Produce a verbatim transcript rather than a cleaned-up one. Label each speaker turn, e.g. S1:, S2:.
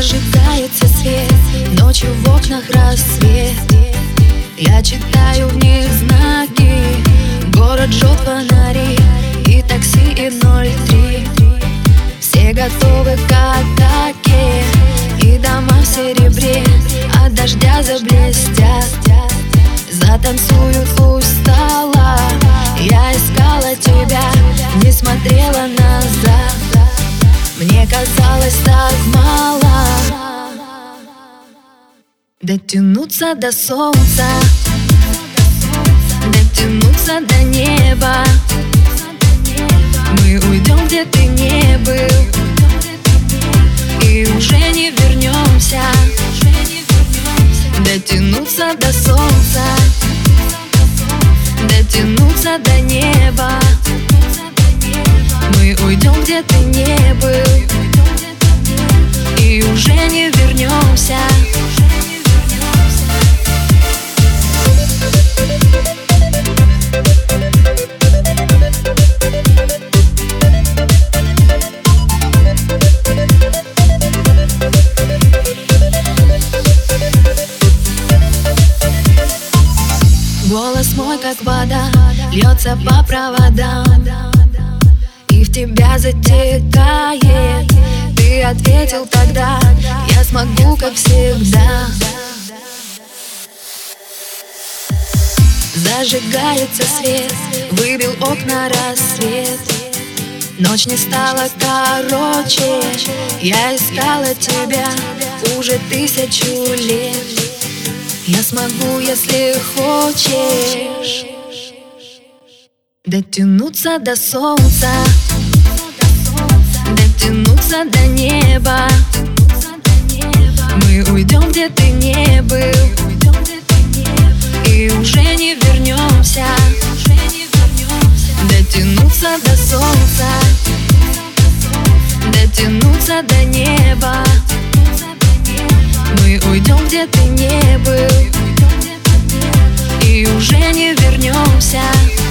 S1: Зажигается свет, ночью в окнах рассвет. Я читаю в них знаки, город жжет фонари и такси и ноль три. Все готовы к атаке, и дома в серебре от дождя заблестят. Затанцуют у стола, я искала тебя, не смотрела назад. Мне казалось так мало дотянуться до солнца, дотянуться до неба. Мы уйдем, где ты не был, и уже не вернемся. Дотянуться до солнца, дотянуться до неба. Мы уйдем, где ты не был, и уже не вернемся. Голос мой, как вода, льется по проводам, и в тебя затекает. Ты ответил тогда: я смогу, как всегда. Зажигается свет, выбил окна рассвет. Ночь не стала короче, я искала тебя уже тысячу лет. Я смогу, если хочешь, дотянуться до солнца, дотянуться до неба. Мы уйдем, где ты не был, и уже не вернемся. Дотянуться до солнца, дотянуться до неба. Мы уйдем, где ты не был, и уже не вернемся.